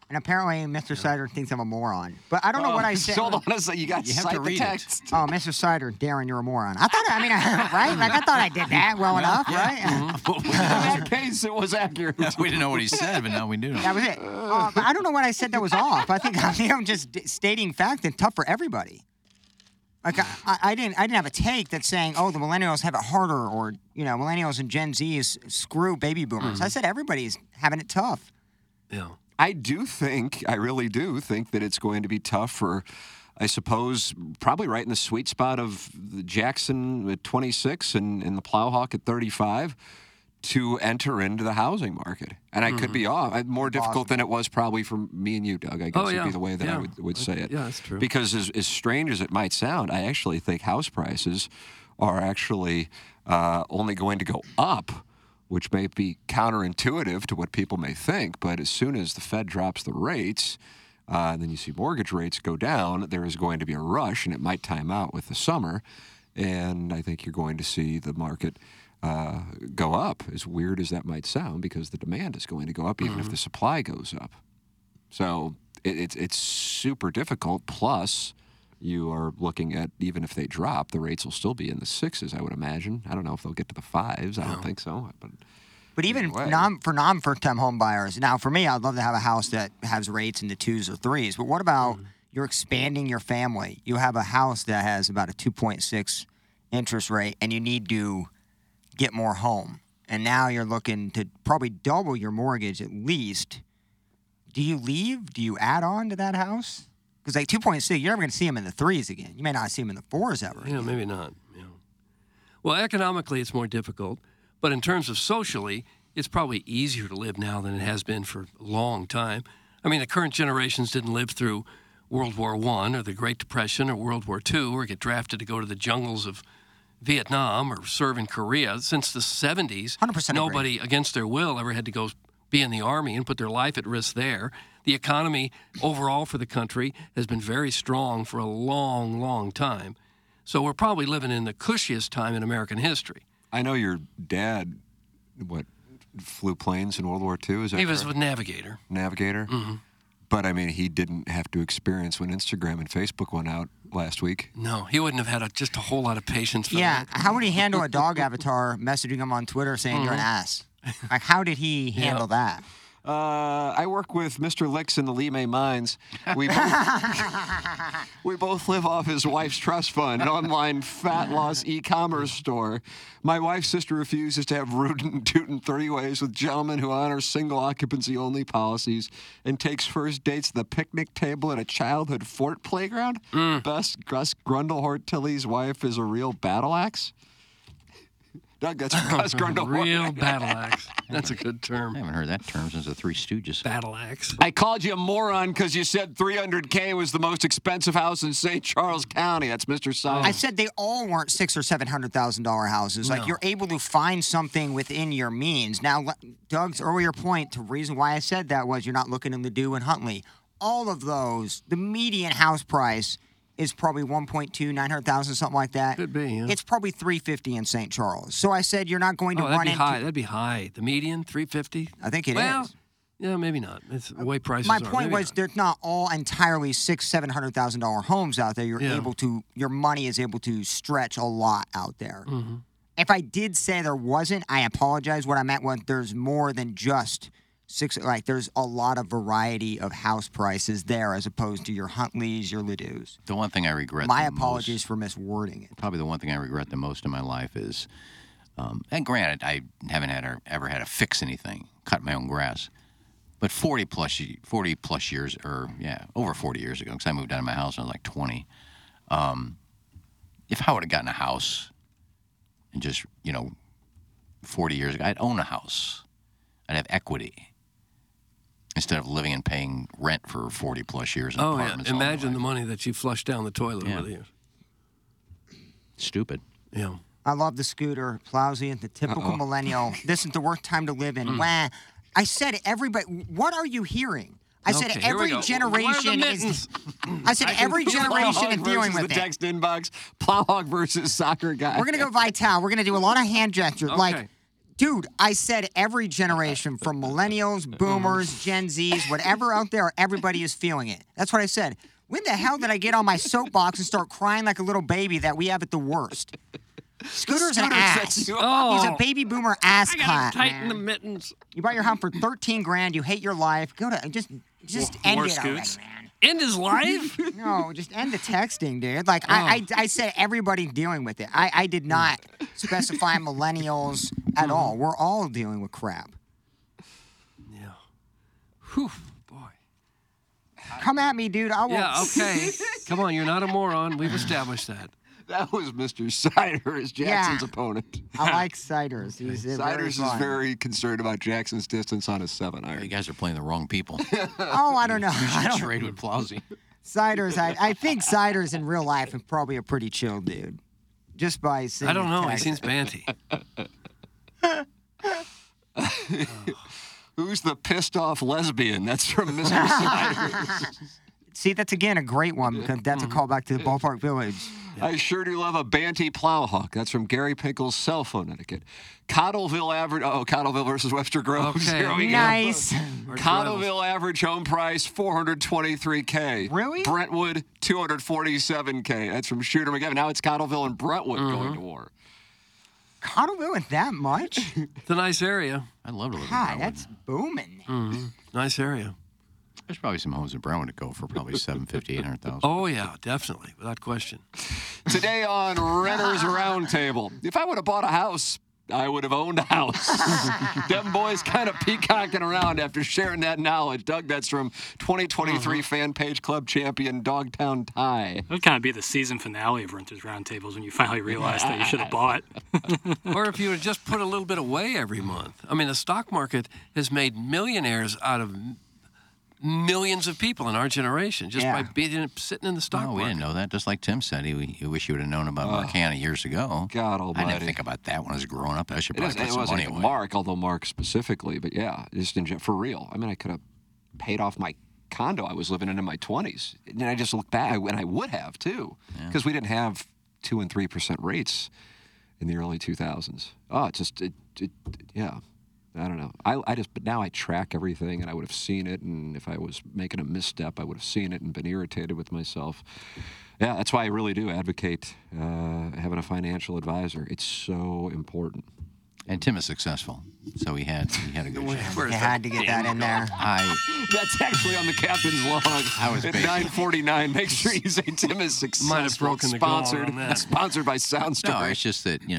[SPEAKER 7] And apparently, Mr. Sider thinks I'm a moron. But I don't know what I said.
[SPEAKER 6] Hold on a second. You got to cite the text.
[SPEAKER 7] Oh, Mr. Sider, Darren, you're a moron. I thought, right? Like, I thought I did that well enough, right?
[SPEAKER 6] In that case, it was accurate.
[SPEAKER 9] We didn't know what he said, but now we do.
[SPEAKER 7] That was it. But I don't know what I said that was off. I think I'm just stating fact and tough for everybody. Like, I didn't have a take that's saying, oh, the millennials have it harder, or, millennials and Gen Zs screw baby boomers. I said everybody's having it tough.
[SPEAKER 8] Yeah.
[SPEAKER 6] I really do think that it's going to be tough for, I suppose, probably right in the sweet spot of the Jackson at 26 and the Plowhawk at 35 to enter into the housing market. And I could be off. More difficult than it was probably for me and you, Doug, I guess would be the way that I would say it.
[SPEAKER 8] Yeah, that's true.
[SPEAKER 6] Because as strange as it might sound, I actually think house prices are actually only going to go up, which may be counterintuitive to what people may think, but as soon as the Fed drops the rates, then you see mortgage rates go down, there is going to be a rush, and it might time out with the summer, and I think you're going to see the market go up, as weird as that might sound, because the demand is going to go up even if the supply goes up. So it's super difficult, plus you are looking at, even if they drop, the rates will still be in the 6s, I would imagine. I don't know if they'll get to the 5s. I don't think so.
[SPEAKER 7] But even for non-first-time home buyers, now for me, I'd love to have a house that has rates in the 2s or 3s. But what about you're expanding your family? You have a house that has about a 2.6 interest rate, and you need to get more home. And now you're looking to probably double your mortgage at least. Do you leave? Do you add on to that house? Because like 2.6, you're never going to see them in the 3s again. You may not see them in the 4s ever.
[SPEAKER 8] Yeah, maybe not. Yeah. Well, economically, it's more difficult. But in terms of socially, it's probably easier to live now than it has been for a long time. I mean, the current generations didn't live through World War I or the Great Depression or World War II or get drafted to go to the jungles of Vietnam or serve in Korea. Since the 70s,
[SPEAKER 7] 100%
[SPEAKER 8] nobody,
[SPEAKER 7] agree.
[SPEAKER 8] against their will, ever had to go be in the Army and put their life at risk there. The economy overall for the country has been very strong for a long, long time. So we're probably living in the cushiest time in American history.
[SPEAKER 6] I know your dad, flew planes in World War II? Is that
[SPEAKER 8] He was
[SPEAKER 6] correct?
[SPEAKER 8] with Navigator.
[SPEAKER 6] Navigator?
[SPEAKER 8] Mm-hmm.
[SPEAKER 6] But, I mean, he didn't have to experience when Instagram and Facebook went out last week.
[SPEAKER 8] No, he wouldn't have had just a whole lot of patience for that.
[SPEAKER 7] How would he handle a dog avatar messaging him on Twitter saying you're an ass? Like, how did he handle that?
[SPEAKER 6] I work with Mr. Licks in the Lee May Mines. We both live off his wife's trust fund, an online fat loss e-commerce store. My wife's sister refuses to have rootin' tootin' 30 ways with gentlemen who honor single occupancy only policies and takes first dates at the picnic table at a childhood fort playground. Best Gus Grundlehort Tilly's wife is a real battle axe. Doug, that's Gus Grundlehort.
[SPEAKER 8] Real battle axe. That's a good term.
[SPEAKER 9] I haven't heard that term since the Three Stooges.
[SPEAKER 8] Battle axe.
[SPEAKER 6] I called you a moron because you said $300K was the most expensive house in St. Charles County. That's Mr. Simon.
[SPEAKER 7] I said they all weren't $600,000 or $700,000 houses. Like, you're able to find something within your means. Now, Doug's earlier point, the reason why I said that was you're not looking in Ladue and Huntley. All of those, the median house price is probably 1.2, 900,000, something like that.
[SPEAKER 8] Could be, yeah.
[SPEAKER 7] It's probably 350 in St. Charles. So I said you're not going to
[SPEAKER 8] that'd
[SPEAKER 7] run
[SPEAKER 8] be
[SPEAKER 7] into.
[SPEAKER 8] high. That'd be high. The median, 350.
[SPEAKER 7] I think it
[SPEAKER 8] well,
[SPEAKER 7] is.
[SPEAKER 8] Yeah, maybe not. It's the way prices
[SPEAKER 7] My
[SPEAKER 8] are.
[SPEAKER 7] point
[SPEAKER 8] Maybe
[SPEAKER 7] was
[SPEAKER 8] not.
[SPEAKER 7] there's not all entirely $600,000-$700,000 homes out there. You're
[SPEAKER 8] Yeah.
[SPEAKER 7] able to, your money is able to stretch a lot out there.
[SPEAKER 8] Mm-hmm.
[SPEAKER 7] If I did say there wasn't, I apologize. What I meant was there's more than just there's a lot of variety of house prices there as opposed to your Huntleys, your Ladues.
[SPEAKER 9] The one thing I regret
[SPEAKER 7] My
[SPEAKER 9] the
[SPEAKER 7] apologies for miswording it.
[SPEAKER 9] Probably the one thing I regret the most in my life is, and granted, I haven't ever had to fix anything, cut my own grass, but 40 plus years, over 40 years ago, because I moved out of my house when I was like 20. If I would have gotten a house and just, 40 years ago, I'd own a house. I'd have equity. Instead of living and paying rent for 40 plus years in apartments.
[SPEAKER 8] Imagine the money that you flushed down the toilet over the years.
[SPEAKER 9] Stupid.
[SPEAKER 8] Yeah.
[SPEAKER 7] I love the scooter, Plowsy, the typical millennial. This is the worst time to live in. Wah. I said everybody. What are you hearing? I said
[SPEAKER 8] Okay, here we
[SPEAKER 7] every
[SPEAKER 8] go.
[SPEAKER 7] generation
[SPEAKER 8] Where are the
[SPEAKER 7] is.
[SPEAKER 8] mittens?
[SPEAKER 7] I said every generation is dealing with
[SPEAKER 6] the
[SPEAKER 7] it.
[SPEAKER 6] text inbox, Plowhawk versus soccer guy.
[SPEAKER 7] We're gonna go Vital. We're gonna do a lot of hand gestures.
[SPEAKER 8] Okay.
[SPEAKER 7] Like Dude, I said every generation from millennials, boomers, Gen Zs, whatever out there, everybody is feeling it. That's what I said. When the hell did I get on my soapbox and start crying like a little baby that we have it the worst? Scooter's an ass. He's a baby boomer ass clap.
[SPEAKER 8] Tighten the mittens.
[SPEAKER 7] You bought your home for $13,000. You hate your life. Go to just end it already, man.
[SPEAKER 8] End his life?
[SPEAKER 7] No, just end the texting, dude. Like I said, everybody dealing with it. I did not specify millennials at all. We're all dealing with crap.
[SPEAKER 8] Yeah. Whew, boy.
[SPEAKER 7] Come at me, dude. I will.
[SPEAKER 8] Yeah. Okay. Come on. You're not a moron. We've established that.
[SPEAKER 6] That was Mr. Cider as Jackson's opponent.
[SPEAKER 7] I like Ciders.
[SPEAKER 6] Ciders is very concerned about Jackson's distance on his 7-iron.
[SPEAKER 9] You guys are playing the wrong people.
[SPEAKER 7] Oh, I don't know.
[SPEAKER 9] You should trade with Plowsy.
[SPEAKER 7] Ciders, I think Ciders in real life is probably a pretty chill dude. Just by seeing
[SPEAKER 8] I don't know. He
[SPEAKER 7] text.
[SPEAKER 8] seems banty.
[SPEAKER 6] Who's the pissed off lesbian? That's from Mr. Cider.
[SPEAKER 7] See, that's again a great one because that's a callback to the Ballpark Village.
[SPEAKER 6] I sure do love a Banty Plowhawk. That's from Gary Pinkle's cell phone etiquette. Cottleville average. Oh, Cottleville versus Webster Groves.
[SPEAKER 8] Okay.
[SPEAKER 6] Here we
[SPEAKER 7] Nice.
[SPEAKER 6] go. Cottleville average home price $423K.
[SPEAKER 7] Really?
[SPEAKER 6] Brentwood $247K. That's from Shooter McGavin. Now it's Cottleville and Brentwood going to war.
[SPEAKER 7] Cottleville with that much?
[SPEAKER 8] It's a nice area.
[SPEAKER 9] I'd love to live in
[SPEAKER 7] God,
[SPEAKER 9] Brentwood.
[SPEAKER 7] that's booming.
[SPEAKER 8] Nice area.
[SPEAKER 9] There's probably some homes in Brentwood that go for probably $750,000, $800,000.
[SPEAKER 8] Oh, yeah, definitely, without question.
[SPEAKER 6] Today on Renters Roundtable, if I would have bought a house, I would have owned a house. Them boys kind of peacocking around after sharing that knowledge. Doug, that's from 2023 Fan Page Club champion Dogtown Ty.
[SPEAKER 10] That would kind of be the season finale of Renters Roundtables when you finally realize that you should have bought.
[SPEAKER 8] Or if you would just put a little bit away every month. I mean, the stock market has made millionaires out of millions of people in our generation just by sitting in the stock
[SPEAKER 9] No, we
[SPEAKER 8] market.
[SPEAKER 9] didn't know that. Just like Tim said, he wish you would have known about Marcana years ago.
[SPEAKER 6] God
[SPEAKER 9] I
[SPEAKER 6] almighty.
[SPEAKER 9] didn't think about that when I was growing up. I should probably put
[SPEAKER 6] It
[SPEAKER 9] some
[SPEAKER 6] wasn't
[SPEAKER 9] money away.
[SPEAKER 6] Mark, although Mark specifically, but yeah, just for real. I mean, I could have paid off my condo I was living in my 20s. And I just look back, and I would have too, because we didn't have 2% and 3% rates in the early 2000s. Oh, yeah. I don't know. But now I track everything, and I would have seen it. And if I was making a misstep, I would have seen it and been irritated with myself. Yeah, that's why I really do advocate having a financial advisor. It's so important.
[SPEAKER 9] And Tim is successful, so he had a good shot.
[SPEAKER 7] You had to get that in there.
[SPEAKER 6] That's actually on the captain's log.
[SPEAKER 9] I was
[SPEAKER 6] at
[SPEAKER 9] basically-
[SPEAKER 6] 9:49. Make sure you say Tim is successful.
[SPEAKER 8] Might have broken the gong on that.
[SPEAKER 6] Sponsored by Soundstorm.
[SPEAKER 9] No, it's just that,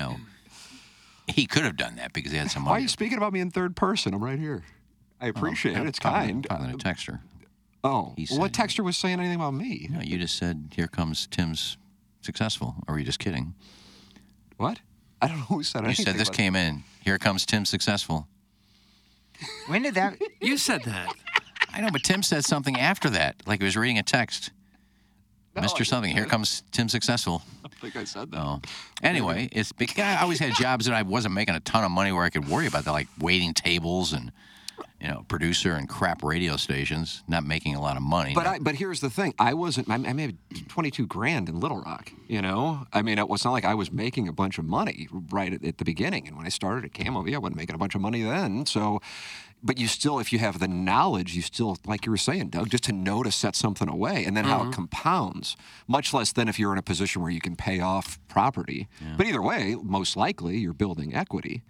[SPEAKER 9] he could have done that because he had some
[SPEAKER 6] Why are
[SPEAKER 9] money.
[SPEAKER 6] you speaking about me in third person? I'm right here. I appreciate it. It's kind.
[SPEAKER 9] Probably a texter.
[SPEAKER 6] Oh,
[SPEAKER 9] He
[SPEAKER 6] what
[SPEAKER 9] said-
[SPEAKER 6] texter was saying anything about me?
[SPEAKER 9] No, you just said, here comes Tim's successful. Or were you just kidding?
[SPEAKER 6] What? I don't know who said
[SPEAKER 9] You
[SPEAKER 6] anything.
[SPEAKER 9] said this
[SPEAKER 6] about
[SPEAKER 9] came in. Here comes Tim successful.
[SPEAKER 7] When did that?
[SPEAKER 8] You said that.
[SPEAKER 9] I know, but Tim said something after that, like he was reading a text. Mr. Something, here comes Tim successful.
[SPEAKER 6] I think I said that.
[SPEAKER 9] Oh. Anyway, it's because I always had jobs that I wasn't making a ton of money where I could worry about that, like waiting tables and, producer and crap radio stations, not making a lot of money.
[SPEAKER 6] But here's the thing. I made $22,000 in Little Rock, I mean, it's not like I was making a bunch of money right at the beginning. And when I started at Camo, I wasn't making a bunch of money then. So, but you still, if you have the knowledge, you still, like you were saying, Doug, just to know to set something away and then how it compounds, much less than if you're in a position where you can pay off property. Yeah. But either way, most likely you're building equity.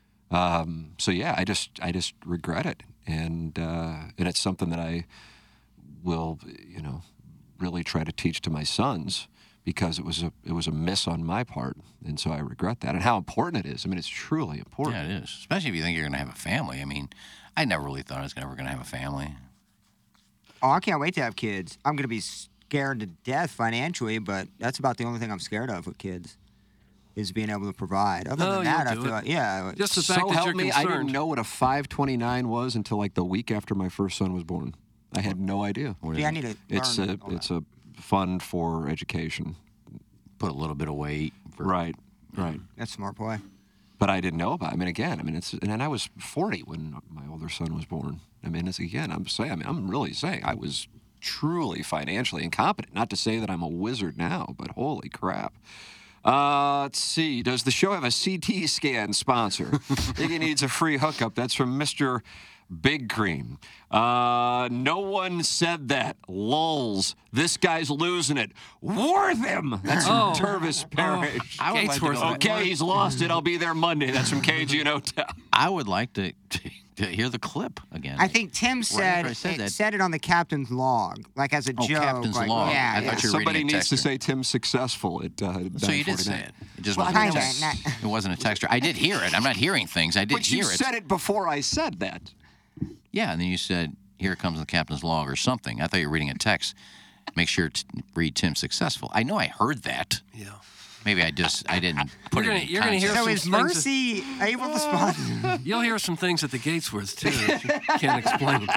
[SPEAKER 6] So yeah, I just regret it, and it's something that I will, really try to teach to my sons because it was a miss on my part, and so I regret that. And how important it is. I mean, it's truly important.
[SPEAKER 9] Yeah, it is, especially if you think you're going to have a family. I mean, I never really thought I was ever going to have a family.
[SPEAKER 7] Oh, I can't wait to have kids. I'm going to be scared to death financially, but that's about the only thing I'm scared of with kids. Is being able to provide. Other than that, I feel like,
[SPEAKER 8] just the fact
[SPEAKER 6] so
[SPEAKER 8] that
[SPEAKER 6] help
[SPEAKER 8] you're
[SPEAKER 6] me,
[SPEAKER 8] concerned.
[SPEAKER 6] I didn't know what a 529 was until like the week after my first son was born. I had no idea.
[SPEAKER 7] I need to learn.
[SPEAKER 6] It's a fund for education.
[SPEAKER 9] Put a little bit of weight.
[SPEAKER 6] Right.
[SPEAKER 7] That's smart, boy.
[SPEAKER 6] But I didn't know about it. And I was 40 when my older son was born. I'm really saying I was truly financially incompetent. Not to say that I'm a wizard now, but holy crap. Let's see. Does the show have a CT scan sponsor? Iggy needs a free hookup. That's from Mr. Big Cream. No one said that. Lulz. This guy's losing it. Wortham. That's from Tervis Parish.
[SPEAKER 9] I would like to know
[SPEAKER 6] Okay, he's lost it. I'll be there Monday. That's from KG and Hotel.
[SPEAKER 9] I would like to hear the clip again.
[SPEAKER 7] I think Tim said it on the captain's log, like as a joke.
[SPEAKER 9] Captain's
[SPEAKER 7] like,
[SPEAKER 9] log.
[SPEAKER 7] Yeah,
[SPEAKER 9] I thought you were
[SPEAKER 6] Somebody
[SPEAKER 9] reading a
[SPEAKER 6] needs to
[SPEAKER 9] texter.
[SPEAKER 6] say Tim's successful.
[SPEAKER 9] So you did say it. It just
[SPEAKER 7] Well,
[SPEAKER 9] wasn't.
[SPEAKER 7] kinda.
[SPEAKER 9] It wasn't a texter. I did hear it. I'm not hearing things. I did
[SPEAKER 6] But
[SPEAKER 9] hear
[SPEAKER 6] you
[SPEAKER 9] it.
[SPEAKER 6] said it before I said that.
[SPEAKER 9] Yeah, and then you said, "Here comes the captain's log" or something. I thought you were reading a text. Make sure to read Tim successful. I know I heard that.
[SPEAKER 8] Yeah.
[SPEAKER 9] Maybe I didn't put it in
[SPEAKER 8] You're going to hear
[SPEAKER 7] So
[SPEAKER 8] some
[SPEAKER 7] is
[SPEAKER 8] things
[SPEAKER 7] Mercy able to sponsor?
[SPEAKER 8] You'll hear some things at the Gatesworth, too, that you can't explain.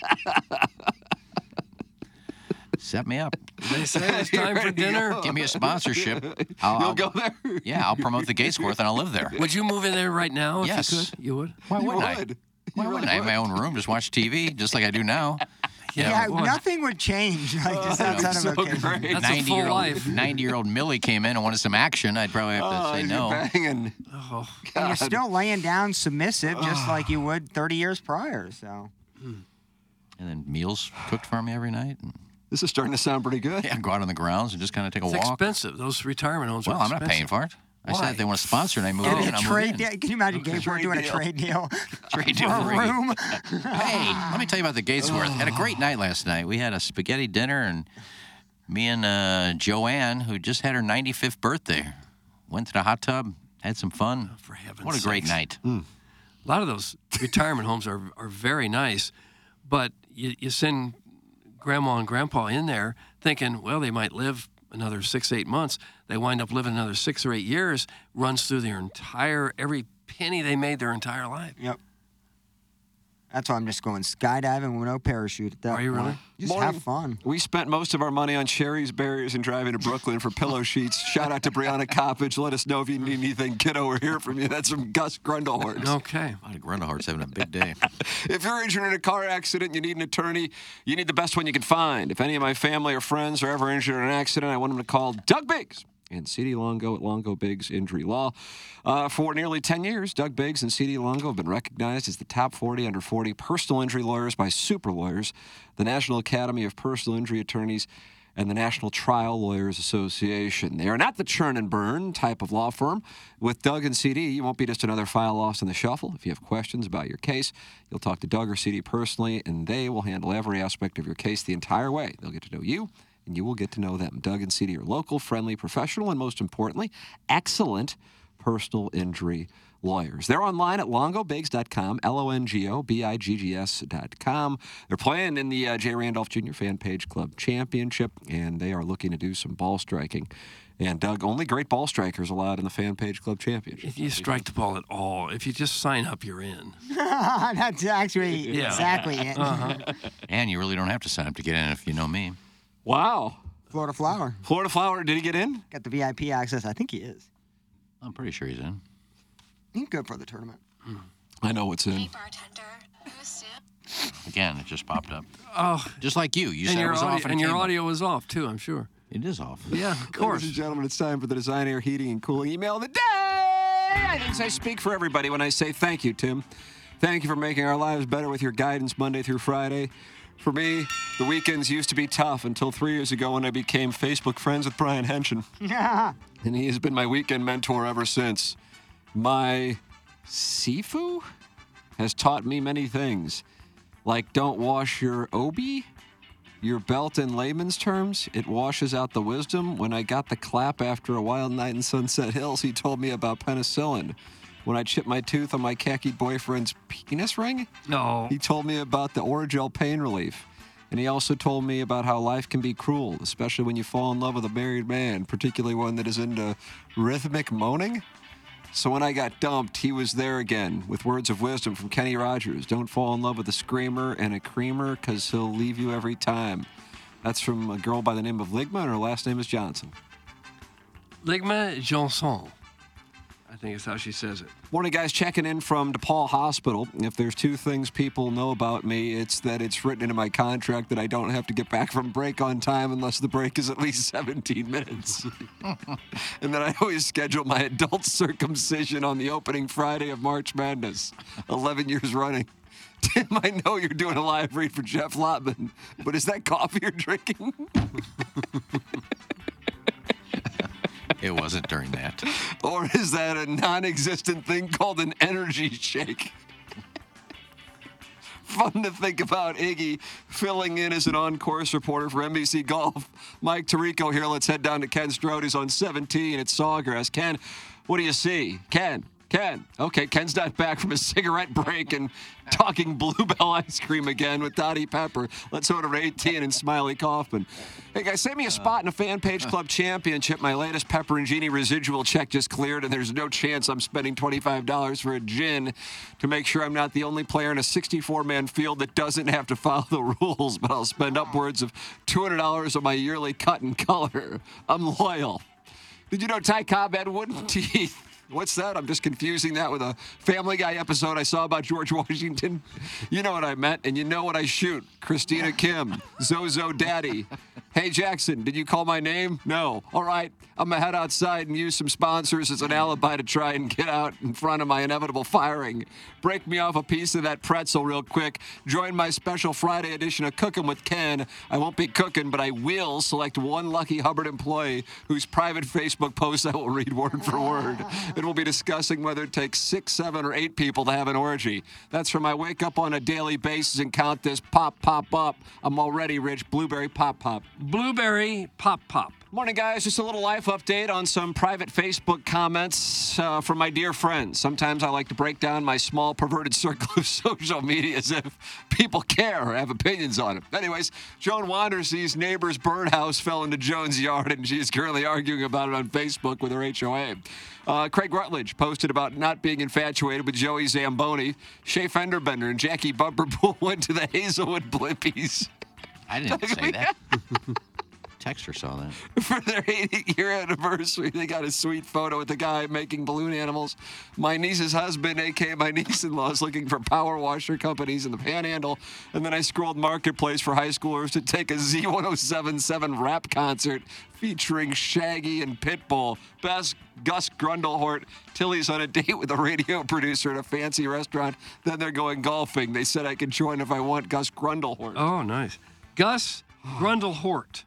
[SPEAKER 9] Set me up.
[SPEAKER 8] They say it's time for dinner.
[SPEAKER 9] Give me a sponsorship.
[SPEAKER 6] You'll go there?
[SPEAKER 9] Yeah, I'll promote the Gatesworth and I'll live there.
[SPEAKER 8] Would you move in there right now if
[SPEAKER 9] Yes.
[SPEAKER 8] you could? You would?
[SPEAKER 9] Why
[SPEAKER 6] You
[SPEAKER 9] wouldn't I?
[SPEAKER 6] would.
[SPEAKER 9] Why
[SPEAKER 6] You
[SPEAKER 9] wouldn't
[SPEAKER 6] really
[SPEAKER 9] I have my
[SPEAKER 6] would.
[SPEAKER 9] own room, just watch TV, just like I do now?
[SPEAKER 7] Yeah,
[SPEAKER 8] boy.
[SPEAKER 7] nothing would change. Like just outside
[SPEAKER 6] so
[SPEAKER 7] of okay.
[SPEAKER 6] great.
[SPEAKER 8] That's a full life.
[SPEAKER 9] 90-year-old Millie came in and wanted some action. I'd probably have to say no.
[SPEAKER 6] Banging.
[SPEAKER 8] Oh,
[SPEAKER 7] And you're still laying down submissive, just like you would 30 years prior. So
[SPEAKER 9] And then meals cooked for me every night. And,
[SPEAKER 6] This is starting to sound pretty good.
[SPEAKER 9] yeah, go out on the grounds and just kind of take a
[SPEAKER 8] it's
[SPEAKER 9] walk.
[SPEAKER 8] expensive. Those retirement homes
[SPEAKER 9] Well,
[SPEAKER 8] are
[SPEAKER 9] I'm not paying
[SPEAKER 8] expensive.
[SPEAKER 9] for it. I said
[SPEAKER 8] Why?
[SPEAKER 9] if they want to sponsor and I move
[SPEAKER 7] Getting
[SPEAKER 9] in,
[SPEAKER 7] a
[SPEAKER 9] I'm
[SPEAKER 7] trade
[SPEAKER 9] moving in.
[SPEAKER 7] deal. Can you imagine Gabriel
[SPEAKER 6] Trade
[SPEAKER 7] doing a
[SPEAKER 6] deal.
[SPEAKER 7] trade deal
[SPEAKER 9] Trade deal
[SPEAKER 7] for
[SPEAKER 9] for
[SPEAKER 7] a
[SPEAKER 9] Iggy.
[SPEAKER 7] room?
[SPEAKER 9] Hey, let me tell you about the Gatesworth. Had a great night last night. We had a spaghetti dinner, and me and Joanne, who just had her 95th birthday, went to the hot tub, had some fun.
[SPEAKER 8] For heaven's
[SPEAKER 9] What a great
[SPEAKER 8] sakes.
[SPEAKER 9] night.
[SPEAKER 8] A lot of those retirement homes are very nice, but you send grandma and grandpa in there thinking, well, they might live another 6-8 months. They wind up living another 6 or 8 years, runs through their every penny they made their entire life.
[SPEAKER 7] Yep. That's why I'm just going skydiving with no parachute at that
[SPEAKER 8] Are you
[SPEAKER 7] point.
[SPEAKER 8] really?
[SPEAKER 7] Just have fun.
[SPEAKER 6] We spent most of our money on cherries, berries, and driving to Brooklyn for pillow sheets. Shout out to Brianna Coppage. Let us know if you need anything, kiddo. We're here from you. That's from Gus Grundlehorst.
[SPEAKER 8] Okay.
[SPEAKER 9] A lot of Grundlehart's having a big day.
[SPEAKER 6] If you're injured in a car accident, you need an attorney. You need the best one you can find. If any of my family or friends are ever injured in an accident, I want them to call Doug Biggs and C.D. Longo at Longo Biggs Injury Law. For nearly 10 years, Doug Biggs and C.D. Longo have been recognized as the top 40 under 40 personal injury lawyers by Super Lawyers, the National Academy of Personal Injury Attorneys, and the National Trial Lawyers Association. They are not the churn and burn type of law firm. With Doug and CD, you won't be just another file lost in the shuffle. If you have questions about your case, you'll talk to Doug or CD personally, and they will handle every aspect of your case the entire way. They'll get to know you, and you will get to know them. Doug and CD are local, friendly, professional, and most importantly, excellent personal injury lawyers. They're online at longobiggs.com, LONGOBIGGS.com. They're playing in the J. Randolph Jr. Fan Page Club Championship, and they are looking to do some ball striking. And Doug, only great ball strikers allowed in the Fan Page Club Championship.
[SPEAKER 8] If you strike the ball at all, if you just sign up, you're in.
[SPEAKER 7] That's actually exactly it.
[SPEAKER 9] And you really don't have to sign up to get in if you know me.
[SPEAKER 6] Wow.
[SPEAKER 7] Florida Flower.
[SPEAKER 6] Florida Flower, did he get in?
[SPEAKER 7] Got the VIP access. I think he is.
[SPEAKER 9] I'm pretty sure he's in.
[SPEAKER 7] He's good for the tournament.
[SPEAKER 6] I know what's in.
[SPEAKER 9] Again, it just popped up.
[SPEAKER 8] Oh,
[SPEAKER 9] Just like you. You
[SPEAKER 8] and
[SPEAKER 9] said it
[SPEAKER 8] your
[SPEAKER 9] was
[SPEAKER 8] audio,
[SPEAKER 9] off and
[SPEAKER 8] and
[SPEAKER 9] it
[SPEAKER 8] your
[SPEAKER 9] came up.
[SPEAKER 8] audio was off too, I'm sure.
[SPEAKER 9] It is off.
[SPEAKER 8] Yeah, of course.
[SPEAKER 6] Ladies and gentlemen, it's time for the Design Air Heating and Cooling email of the day. I think I speak for everybody when I say thank you, Tim. Thank you for making our lives better with your guidance Monday through Friday. For me, the weekends used to be tough until 3 years ago when I became Facebook friends with Brian Henshin. And he has been my weekend mentor ever since. My Sifu has taught me many things, like don't wash your obi, your belt in layman's terms. It washes out the wisdom. When I got the clap after a wild night in Sunset Hills, he told me about penicillin. When I chipped my tooth on my khaki boyfriend's penis ring,
[SPEAKER 8] No.
[SPEAKER 6] he told me about the Oragel pain relief. And he also told me about how life can be cruel, especially when you fall in love with a married man, particularly one that is into rhythmic moaning. So when I got dumped, he was there again with words of wisdom from Kenny Rogers. Don't fall in love with a screamer and a creamer because he'll leave you every time. That's from a girl by the name of Ligma, and her last name is Johnson.
[SPEAKER 8] Ligma Johnson. I think is how she says it.
[SPEAKER 6] Morning, guys. Checking in from DePaul Hospital. If there's two things people know about me, it's that it's written into my contract that I don't have to get back from break on time unless the break is at least 17 minutes. And that I always schedule my adult circumcision on the opening Friday of March Madness, 11 years running. Tim, I know you're doing a live read for Jeff Lotman, but is that coffee you're drinking?
[SPEAKER 9] It wasn't during that.
[SPEAKER 6] Or is that a non-existent thing called an energy shake? Fun to think about Iggy filling in as an on-course reporter for NBC Golf. Mike Tirico here. Let's head down to Ken Strode, on 17 at Sawgrass. Ken, what do you see? Ken. Okay, Ken's not back from a cigarette break and talking Bluebell ice cream again with Dottie Pepper. Let's order 18 and Smiley Kaufman. Hey, guys, save me a spot in a Fan Page Club Championship. My latest Pepper and Genie residual check just cleared, and there's no chance I'm spending $25 for a gin to make sure I'm not the only player in a 64-man field that doesn't have to follow the rules, but I'll spend upwards of $200 on my yearly cut and color. I'm loyal. Did you know Ty Cobb had wooden teeth? What's that? I'm just confusing that with a Family Guy episode I saw about George Washington. You know what I meant, and you know what I shoot. Christina Kim, Zozo Daddy. Hey, Jackson, did you call my name? No. All right, I'm going to head outside and use some sponsors as an alibi to try and get out in front of my inevitable firing. Break me off a piece of that pretzel real quick. Join my special Friday edition of Cookin' with Ken. I won't be cooking, but I will select one lucky Hubbard employee whose private Facebook post I will read word for word. And we'll be discussing whether it takes 6, 7, or 8 people to have an orgy. That's from I wake up on a daily basis and count this pop, pop, up. I'm already rich. Blueberry pop, pop.
[SPEAKER 8] Blueberry pop, pop.
[SPEAKER 6] Morning, guys. Just a little life update on some private Facebook comments from my dear friends. Sometimes I like to break down my small perverted circle of social media as if people care or have opinions on it. Anyways, Joan Wandersee's neighbor's birdhouse fell into Joan's yard, and she is currently arguing about it on Facebook with her HOA. Craig Rutledge posted about not being infatuated with Joey Zamboni. Shay Fenderbender and Jackie Bumperpool went to the Hazelwood Blippies.
[SPEAKER 9] I didn't say that. Texter saw that.
[SPEAKER 6] For their 80-year anniversary, they got a sweet photo with the guy making balloon animals. My niece's husband, a.k.a. my niece-in-law, is looking for power washer companies in the Panhandle. And then I scrolled Marketplace for high schoolers to take a Z1077 rap concert featuring Shaggy and Pitbull. Best Gus Grundlehort. Tilly's on a date with a radio producer at a fancy restaurant. Then they're going golfing. They said I could join if I want Gus Grundlehort.
[SPEAKER 8] Oh, nice. Gus Grundlehort.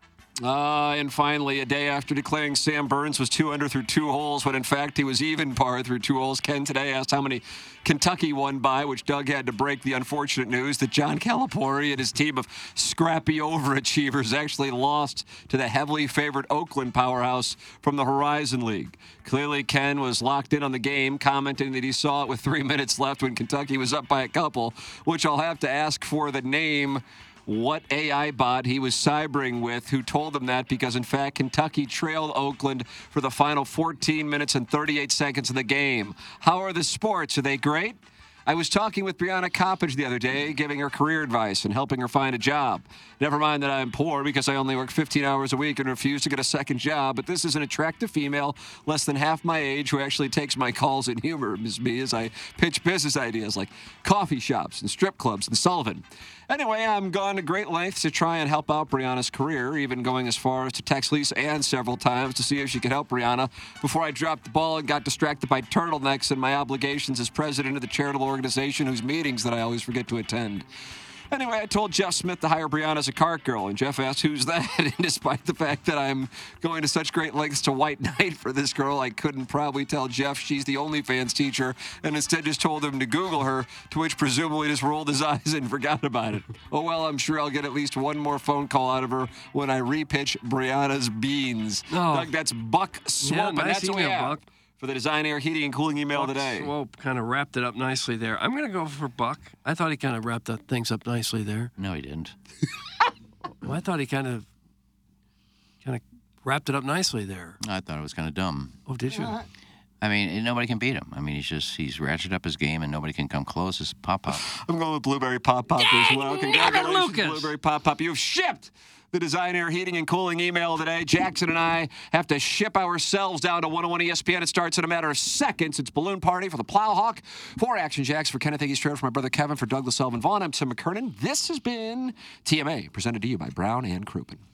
[SPEAKER 6] And finally, a day after declaring Sam Burns was 2 under through 2 holes, when in fact he was even par through 2 holes. Ken today asked how many Kentucky won by, which Doug had to break the unfortunate news that John Calipari and his team of scrappy overachievers actually lost to the heavily favored Oakland powerhouse from the Horizon League. Clearly, Ken was locked in on the game, commenting that he saw it with 3 minutes left when Kentucky was up by a couple, which I'll have to ask for the name what AI bot he was cybering with, who told him that, because in fact Kentucky trailed Oakland for the final 14 minutes and 38 seconds of the game. How are the sports? Are they great? I was talking with Brianna Coppage the other day, giving her career advice and helping her find a job. Never mind that I'm poor because I only work 15 hours a week and refuse to get a second job, but this is an attractive female, less than half my age, who actually takes my calls and humors me as I pitch business ideas like coffee shops and strip clubs and Sullivan. Anyway, I'm gone to great lengths to try and help out Brianna's career, even going as far as to text Lisa Ann several times to see if she could help Brianna before I dropped the ball and got distracted by turtlenecks and my obligations as president of the charitable organization whose meetings that I always forget to attend. Anyway, I told Jeff Smith to hire Brianna as a cart girl, and Jeff asked, who's that? And despite the fact that I'm going to such great lengths to white knight for this girl, I couldn't probably tell Jeff she's the OnlyFans teacher, and instead just told him to Google her, to which presumably just rolled his eyes and forgot about it. Oh, well, I'm sure I'll get at least one more phone call out of her when I repitch Brianna's beans.
[SPEAKER 8] Oh.
[SPEAKER 6] Doug, that's Buck Swope,
[SPEAKER 8] Yeah,
[SPEAKER 6] and nice
[SPEAKER 8] email,
[SPEAKER 6] that's what we have
[SPEAKER 8] Buck.
[SPEAKER 6] for the Design Air Heating and Cooling email today.
[SPEAKER 8] Swope kind of wrapped it up nicely there. I'm going to go for Buck. I thought he kind of wrapped things up nicely there.
[SPEAKER 9] No, he didn't.
[SPEAKER 8] Well, I thought he kind of wrapped it up nicely there.
[SPEAKER 9] I thought it was kind of dumb.
[SPEAKER 8] Oh, did you?
[SPEAKER 9] I mean, nobody can beat him. I mean, he's ratcheted up his game, and nobody can come close. It's Pop Pop.
[SPEAKER 6] I'm going with Blueberry Pop Pop as well.
[SPEAKER 8] Nailed it,
[SPEAKER 6] Congratulations,
[SPEAKER 8] Lucas.
[SPEAKER 6] Blueberry Pop Pop. You've shipped the Design Air Heating and Cooling email today. Jackson and I have to ship ourselves down to 101 ESPN. It starts in a matter of seconds. It's Balloon Party for the Plowhawk, for Action Jacks, for Kenneth Iggy Strode, for my brother Kevin, for Douglas Elvin Vaughn. I'm Tim McKernan. This has been TMA, presented to you by Brown and Crouppen.